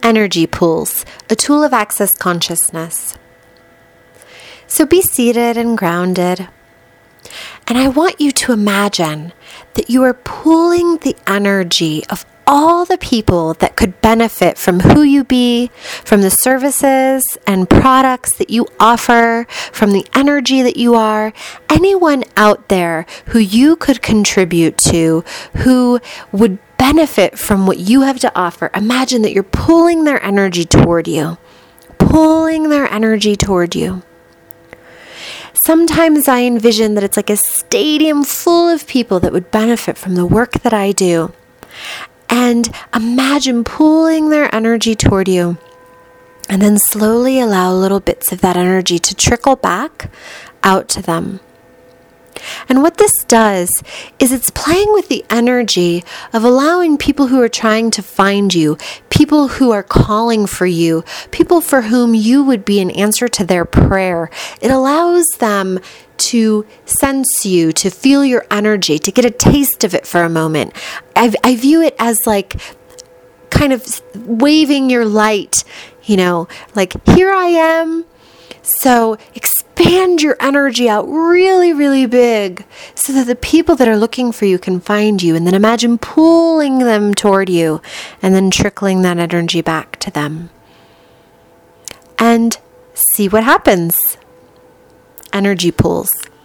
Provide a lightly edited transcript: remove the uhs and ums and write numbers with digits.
energy pools, a tool of Access Consciousness. So be seated and grounded. And I want you to imagine that you are pooling the energy of all the people that could benefit from who you be, from the services and products that you offer, from the energy that you are. Anyone out there who you could contribute to, who would benefit from what you have to offer. Imagine that you're pulling their energy toward you. Pulling their energy toward you. Sometimes I envision that it's like a stadium full of people that would benefit from the work that I do. And imagine pulling their energy toward you. And then slowly allow little bits of that energy to trickle back out to them. And what this does is it's playing with the energy of allowing people who are trying to find you, people who are calling for you, people for whom you would be an answer to their prayer. It allows them to sense you, to feel your energy, to get a taste of it for a moment. I view it as like kind of waving your light, like here I am. So expand your energy out really, really big so that the people that are looking for you can find you. And then imagine pulling them toward you and then trickling that energy back to them. And see what happens. Energy pools.